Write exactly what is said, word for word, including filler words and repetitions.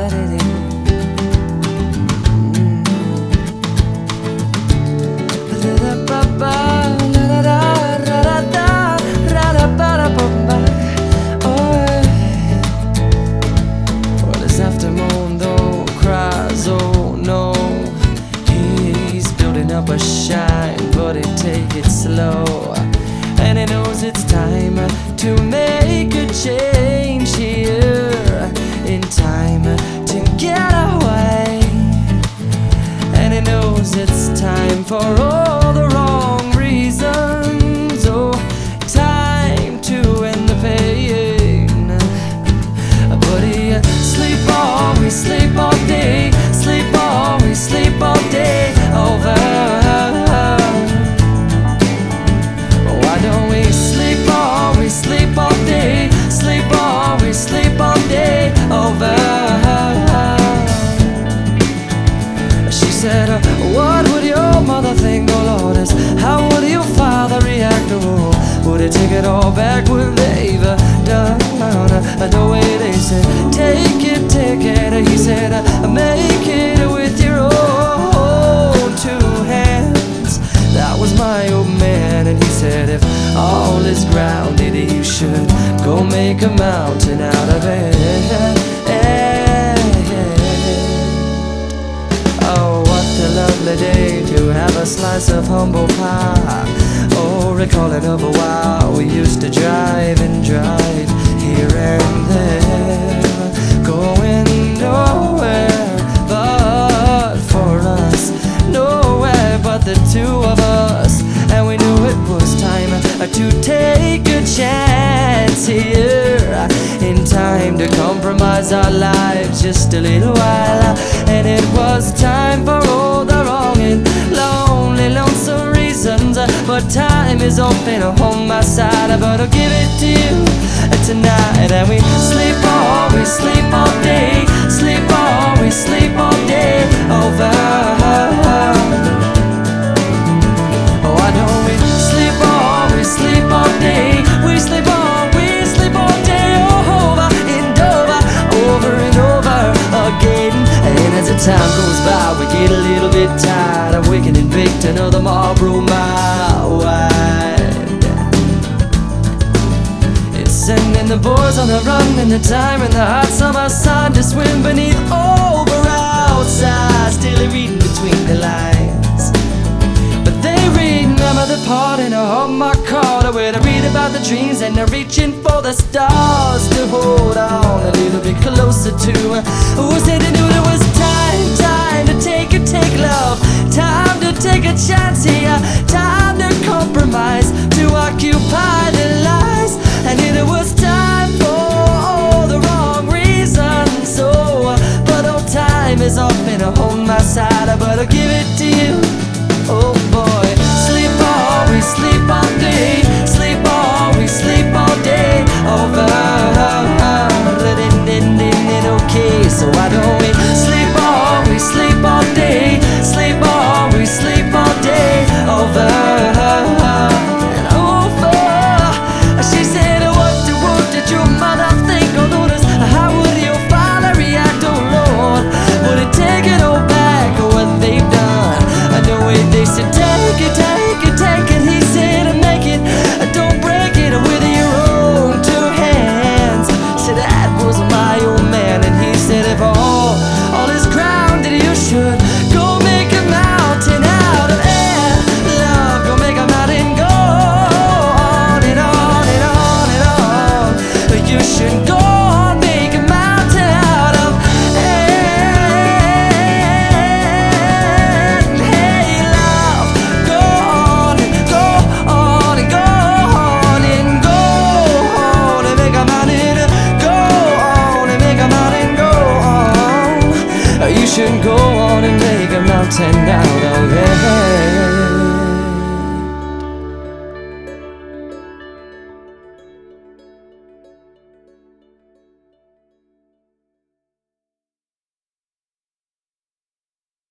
Up a shine, but it take it slow, and he knows it's time to make a change here, in time to get away, and he knows it's time for all the wrong reasons. Oh, time to end the pain, but he sleep always, sleep all day, sleep always, sleep all day over. Sleep all day, sleep always, sleep all day over. She said, what would your mother think, oh Lord, is how would your father react? Oh, would he take it all back? Would they have done the way they said, take it, take it? He said, make it with your own two hands. That was my old man, and he said, if all is grounded, you should go make a mountain out of it. Oh, what a lovely day to have a slice of humble pie. Oh, recalling of a while we used to drive and drive here and there, going nowhere but for us, nowhere but the two of us. And we knew it was time to take a chance here, in time to compromise our lives just a little while. And it was time for all the wrong and lonely, lonesome reasons, but time is often on my side. But I'll give it to you tonight, and we sleep always, sleep all day, sleep always, sleep all day over. Sleep all day, we sleep all, we sleep all day over and over, over and over again. And as the time goes by, we get a little bit tired of waking and baked another Marlboro mile wide. It's sending the boys on the run in the time in the hot summer sun to swim beneath over outside, still reading between the lines. But they remember the part in a Hallmark card where they read about the dreams and they're reaching for the stars to hold on a little bit closer to who said they knew there was time, time to take a take love, time to take a chance here, time to compromise, to occupy the lies, and it was time for all the wrong reasons. So, but all time is often on my side, but I'll give it to you. Oh boy, sleep always, sleep all day, sleep always, sleep all day over. Okay, so why don't we sleep always, sleep all day, sleep always, sleep all day over and over. She said, what, what did your mother think? Oh Lord, how would your father react? Oh Lord, would it take it all back, what they've done? I know it, they said, take it, take it, take it. He said, make it, don't break it with your own two hands. So that was my old man, and he said, if all, all is grounded, you should go make a mountain out of air. Love, go make a mountain, go on and on and on and on. You should go on, make a mountain out of air. Hey, love, go on and go on and go on and go on and make a mountain, go on and make a mountain, go on. You should go on and make a mountain out of air.